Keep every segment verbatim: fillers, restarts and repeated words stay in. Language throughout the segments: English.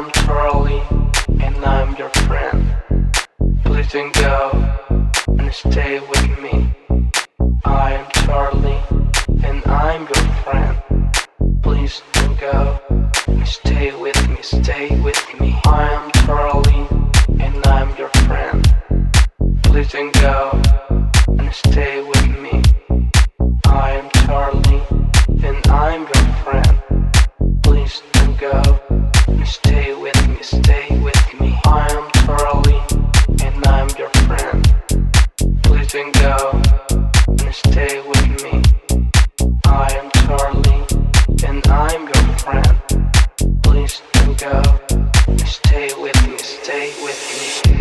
am Charlie, and I'm your friend. Please don't go and stay with me. I am Charlie, and I'm your friend. Please don't go and stay with me, stay with me. I am Charlie, and I'm your friend. Please don't go and stay with me. I am Charlie, and I'm your friend. Please don't go and stay with me, stay with me. I am Charlie, and I'm your friend. Please don't go and stay with me. I am Charlie, and I'm your friend. Please don't go and stay with me, stay with me.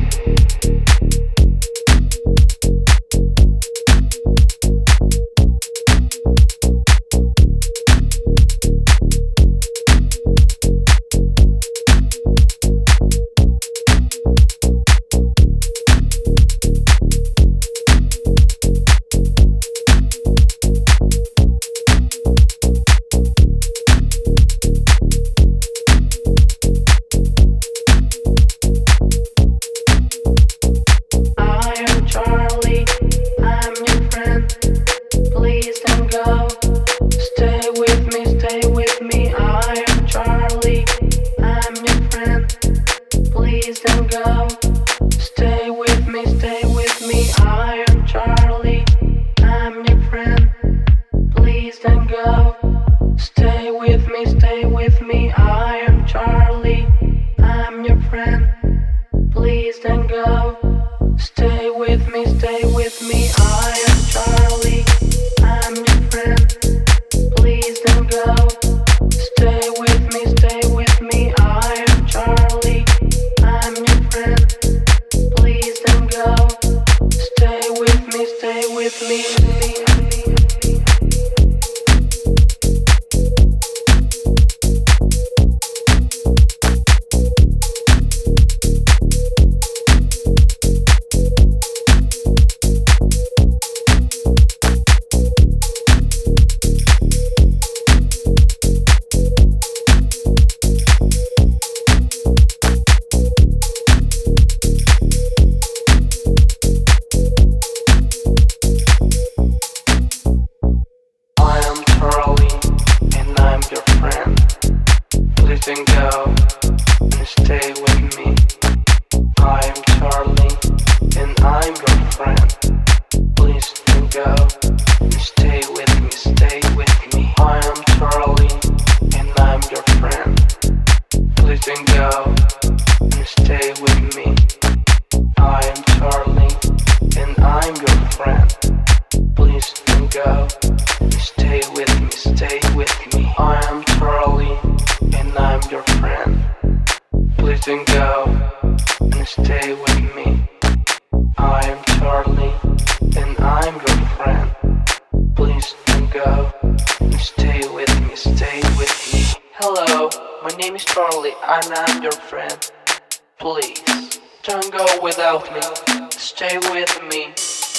Hello, my name is Charlie, and I'm your friend. Please, don't go without me, stay with me.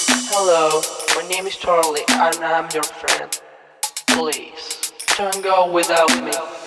Hello, my name is Charlie, and I'm your friend. Please, don't go without me.